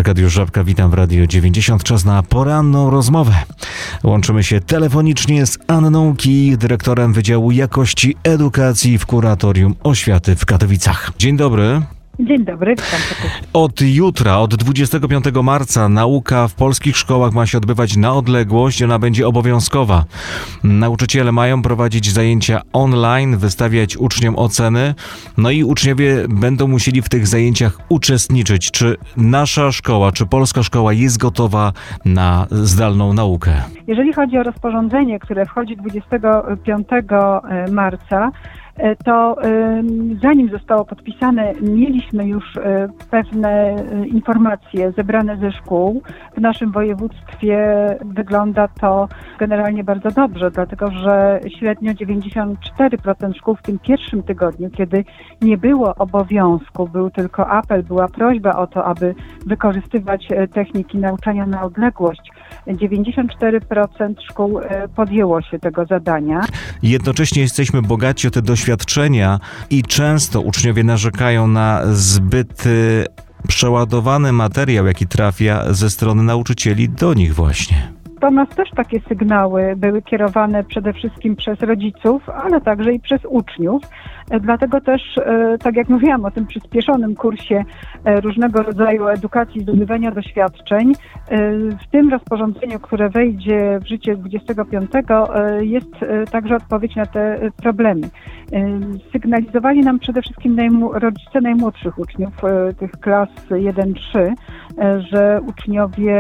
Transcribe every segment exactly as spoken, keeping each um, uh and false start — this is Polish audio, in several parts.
Arkadiusz Żabka, witam w Radio dziewięćdziesiąt. Czas na poranną rozmowę. Łączymy się telefonicznie z Anną Kij, dyrektorem Wydziału Jakości Edukacji w Kuratorium Oświaty w Katowicach. Dzień dobry. Dzień dobry, witam serdecznie. Od jutra, od dwudziestego piątego marca nauka w polskich szkołach ma się odbywać na odległość. Ona będzie obowiązkowa. Nauczyciele mają prowadzić zajęcia online, wystawiać uczniom oceny, no i uczniowie będą musieli w tych zajęciach uczestniczyć. Czy nasza szkoła, czy polska szkoła jest gotowa na zdalną naukę? Jeżeli chodzi o rozporządzenie, które wchodzi dwudziestego piątego marca, to zanim zostało podpisane, mieliśmy już pewne informacje zebrane ze szkół. W naszym województwie wygląda to generalnie bardzo dobrze, dlatego że średnio dziewięćdziesiąt cztery procent szkół w tym pierwszym tygodniu, kiedy nie było obowiązku, był tylko apel, była prośba o to, aby wykorzystywać techniki nauczania na odległość, dziewięćdziesiąt cztery procent szkół podjęło się tego zadania. Jednocześnie jesteśmy bogaci o te doświadczenia i często uczniowie narzekają na zbyt y, przeładowany materiał, jaki trafia ze strony nauczycieli do nich właśnie. Do nas też takie sygnały były kierowane przede wszystkim przez rodziców, ale także i przez uczniów. Dlatego też, tak jak mówiłam o tym przyspieszonym kursie różnego rodzaju edukacji, zdobywania doświadczeń, w tym rozporządzeniu, które wejdzie w życie dwudziestego piątego, jest także odpowiedź na te problemy. Sygnalizowali nam przede wszystkim najmu, rodzice najmłodszych uczniów, tych klas jeden trzy, że uczniowie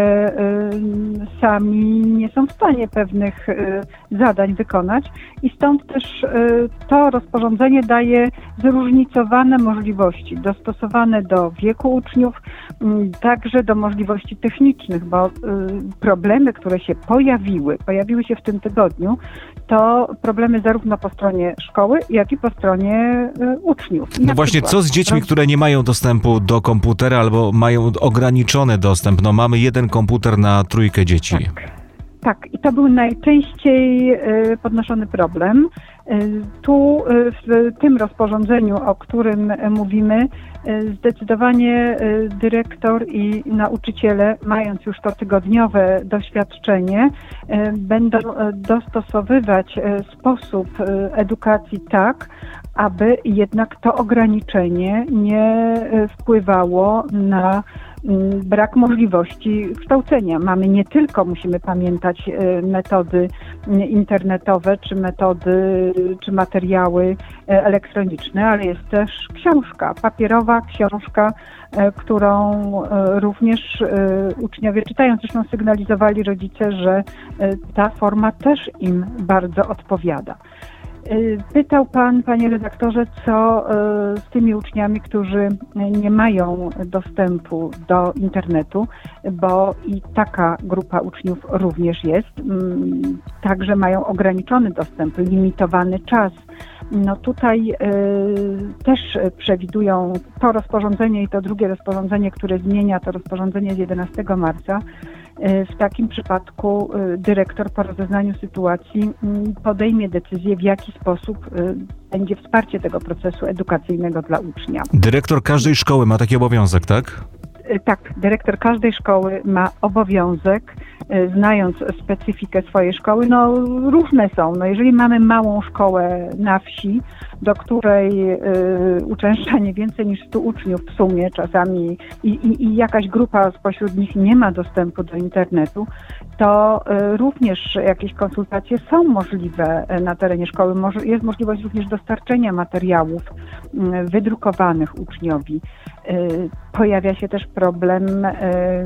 sami nie są w stanie pewnych zadań wykonać i stąd też to rozporządzenie daje zróżnicowane możliwości, dostosowane do wieku uczniów, także do możliwości technicznych, bo problemy, które się pojawiły, pojawiły się w tym tygodniu, to problemy zarówno po stronie szkoły, jak i po stronie uczniów. No właśnie, co z dziećmi, które nie mają dostępu do komputera albo mają ograniczony dostęp? No mamy jeden komputer na trójkę dzieci. Tak. Tak, i to był najczęściej podnoszony problem. Tu w tym rozporządzeniu, o którym mówimy, zdecydowanie dyrektor i nauczyciele, mając już to tygodniowe doświadczenie, będą dostosowywać sposób edukacji tak, aby jednak to ograniczenie nie wpływało na brak możliwości kształcenia. Mamy nie tylko, musimy pamiętać, metody internetowe, czy metody, czy materiały elektroniczne, ale jest też książka, papierowa książka, którą również uczniowie czytają. Zresztą sygnalizowali rodzice, że ta forma też im bardzo odpowiada. Pytał Pan, Panie redaktorze, co z tymi uczniami, którzy nie mają dostępu do internetu, bo i taka grupa uczniów również jest. Także mają ograniczony dostęp, limitowany czas. No tutaj y, też przewidują to rozporządzenie i to drugie rozporządzenie, które zmienia to rozporządzenie z jedenastego marca. W takim przypadku dyrektor po rozeznaniu sytuacji podejmie decyzję, w jaki sposób będzie wsparcie tego procesu edukacyjnego dla ucznia. Dyrektor każdej szkoły ma taki obowiązek, tak? Tak, dyrektor każdej szkoły ma obowiązek, znając specyfikę swojej szkoły, no różne są. No jeżeli mamy małą szkołę na wsi, do której y, uczęszcza nie więcej niż stu uczniów w sumie czasami i, i, i jakaś grupa spośród nich nie ma dostępu do internetu, to y, również jakieś konsultacje są możliwe na terenie szkoły. Może, jest możliwość również dostarczenia materiałów y, wydrukowanych uczniowi. Y, pojawia się też problem y,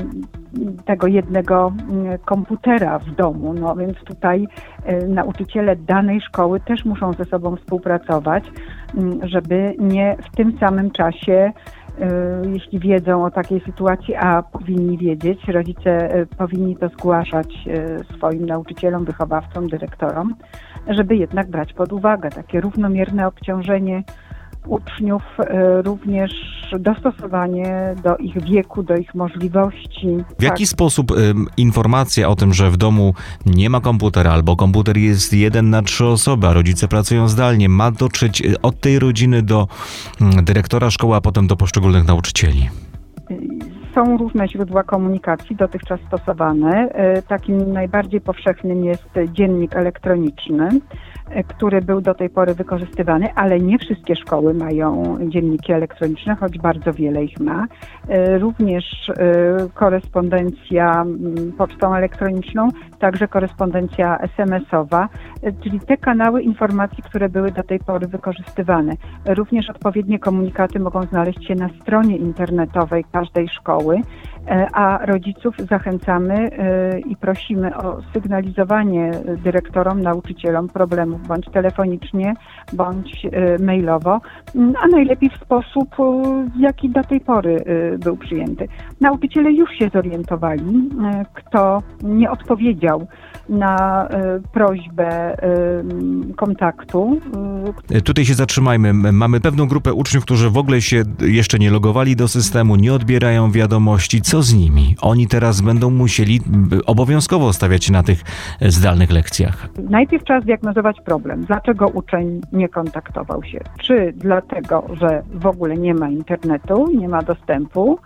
tego jednego y, komputera w domu, no więc tutaj y, nauczyciele danej szkoły też muszą ze sobą współpracować, y, żeby nie w tym samym czasie, y, jeśli wiedzą o takiej sytuacji, a powinni wiedzieć, rodzice y, powinni to zgłaszać y, swoim nauczycielom, wychowawcom, dyrektorom, żeby jednak brać pod uwagę takie równomierne obciążenie uczniów, również dostosowanie do ich wieku, do ich możliwości. W jaki tak. sposób y, informacja o tym, że w domu nie ma komputera albo komputer jest jeden na trzy osoby, a rodzice pracują zdalnie, ma dotrzeć od tej rodziny do y, dyrektora szkoły, a potem do poszczególnych nauczycieli? są różne źródła komunikacji dotychczas stosowane. Takim najbardziej powszechnym jest dziennik elektroniczny, który był do tej pory wykorzystywany, ale nie wszystkie szkoły mają dzienniki elektroniczne, choć bardzo wiele ich ma. Również korespondencja pocztą elektroniczną, także korespondencja es em esowa, czyli te kanały informacji, które były do tej pory wykorzystywane. Również odpowiednie komunikaty mogą znaleźć się na stronie internetowej każdej szkoły, a rodziców zachęcamy i prosimy o sygnalizowanie dyrektorom, nauczycielom problemów bądź telefonicznie, bądź mailowo, a najlepiej w sposób, jaki do tej pory był przyjęty. Nauczyciele już się zorientowali, kto nie odpowiedział na prośbę kontaktu. Tutaj się zatrzymajmy. Mamy pewną grupę uczniów, którzy w ogóle się jeszcze nie logowali do systemu, nie odbierają wiadomości. Co z nimi? Oni teraz będą musieli obowiązkowo stawiać na tych zdalnych lekcjach. Najpierw trzeba zdiagnozować problem. Dlaczego uczeń nie kontaktował się? Czy dlatego, że w ogóle nie ma internetu, nie ma dostępu?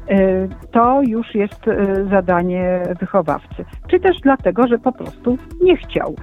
To już jest zadanie wychowawcy. Czy też dlatego, że po prostu nie chciał.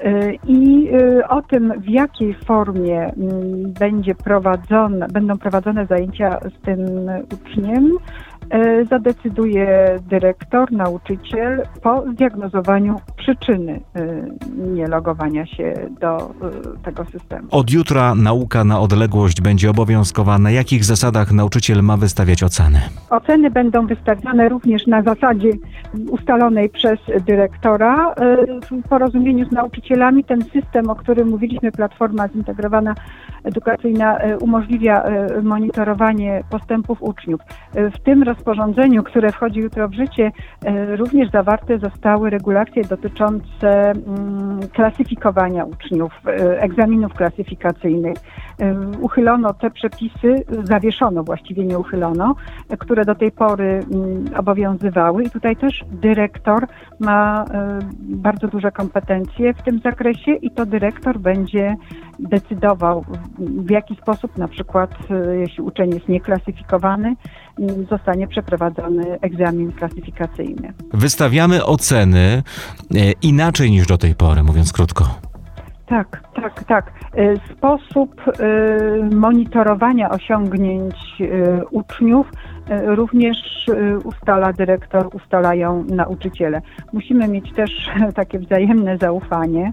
I o tym, w jakiej formie będzie prowadzone, będą prowadzone zajęcia z tym uczniem, zadecyduje dyrektor, nauczyciel po zdiagnozowaniu przyczyny nielogowania się do tego systemu. Od jutra nauka na odległość będzie obowiązkowa. Na jakich zasadach nauczyciel ma wystawiać oceny? Oceny będą wystawiane również na zasadzie ustalonej przez dyrektora w porozumieniu z nauczycielami. Ten system, o którym mówiliśmy, Platforma Zintegrowana Edukacyjna, umożliwia monitorowanie postępów uczniów. W tym rozporządzeniu, które wchodzi jutro w życie, również zawarte zostały regulacje dotyczące klasyfikowania uczniów, egzaminów klasyfikacyjnych. Uchylono te przepisy, zawieszono, właściwie nie uchylono, które do tej pory obowiązywały i tutaj też dyrektor ma bardzo duże kompetencje w tym zakresie i to dyrektor będzie decydował, w jaki sposób, na przykład jeśli uczeń jest nieklasyfikowany, zostanie przeprowadzony egzamin klasyfikacyjny. Wystawiamy oceny inaczej niż do tej pory, mówiąc krótko. Tak, tak, tak. Sposób monitorowania osiągnięć uczniów również ustala dyrektor, ustalają nauczyciele. Musimy mieć też takie wzajemne zaufanie.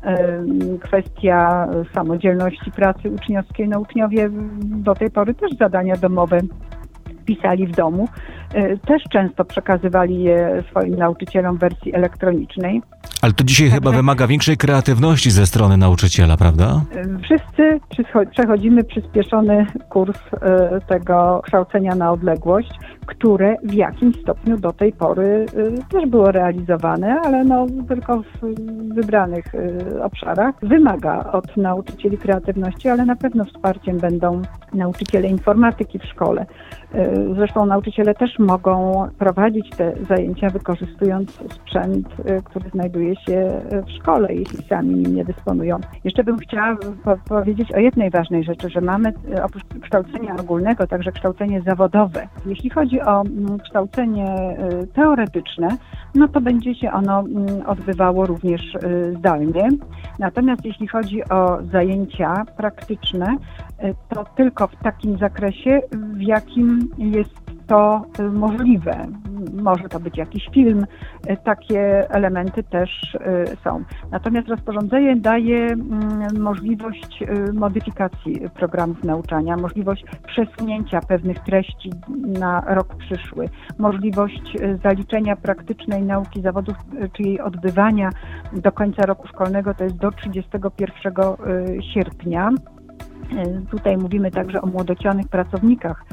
Kwestia samodzielności pracy uczniowskiej. No, uczniowie do tej pory też zadania domowe pisali w domu. Też często przekazywali je swoim nauczycielom w wersji elektronicznej. Ale to dzisiaj Także chyba wymaga większej kreatywności ze strony nauczyciela, prawda? Wszyscy przechodzimy przyspieszony kurs tego kształcenia na odległość, które w jakimś stopniu do tej pory też było realizowane, ale no tylko w wybranych obszarach. Wymaga od nauczycieli kreatywności, ale na pewno wsparciem będą nauczyciele informatyki w szkole. Zresztą nauczyciele też mogą prowadzić te zajęcia, wykorzystując sprzęt, który znajduje się w szkole, jeśli sami nim nie dysponują. Jeszcze bym chciała po- powiedzieć o jednej ważnej rzeczy, że mamy oprócz kształcenia ogólnego także kształcenie zawodowe. Jeśli chodzi o kształcenie teoretyczne, no to będzie się ono odbywało również zdalnie. Natomiast jeśli chodzi o zajęcia praktyczne, to tylko w takim zakresie, w jakim jest to możliwe. Może to być jakiś film, takie elementy też są. Natomiast rozporządzenie daje możliwość modyfikacji programów nauczania, możliwość przesunięcia pewnych treści na rok przyszły, możliwość zaliczenia praktycznej nauki zawodów, czy jej odbywania do końca roku szkolnego, to jest do trzydziestego pierwszego sierpnia. Tutaj mówimy także o młodocianych pracownikach,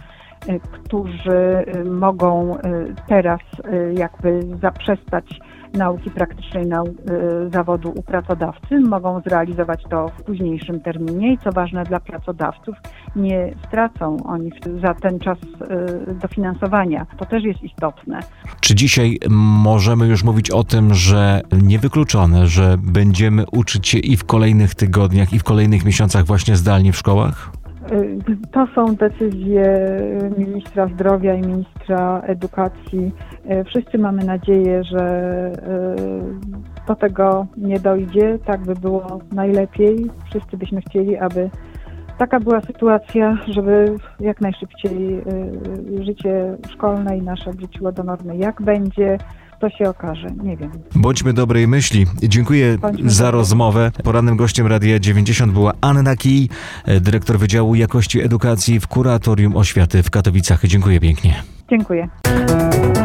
którzy mogą teraz jakby zaprzestać nauki praktycznej nau- zawodu u pracodawcy, mogą zrealizować to w późniejszym terminie i co ważne dla pracodawców, nie stracą oni za ten czas dofinansowania. To też jest istotne. Czy dzisiaj możemy już mówić o tym, że niewykluczone, że będziemy uczyć się i w kolejnych tygodniach, i w kolejnych miesiącach właśnie zdalnie w szkołach? To są decyzje ministra zdrowia i ministra edukacji. Wszyscy mamy nadzieję, że do tego nie dojdzie. Tak by było najlepiej. Wszyscy byśmy chcieli, aby taka była sytuacja, żeby jak najszybciej życie szkolne i nasze wróciło do normy. Jak będzie, to się okaże. Nie wiem. Bądźmy dobrej myśli. Dziękuję Bądźmy za dobrej. rozmowę. Porannym gościem Radia dziewięćdziesiąt była Anna Kij, dyrektor Wydziału Jakości Edukacji w Kuratorium Oświaty w Katowicach. Dziękuję pięknie. Dziękuję.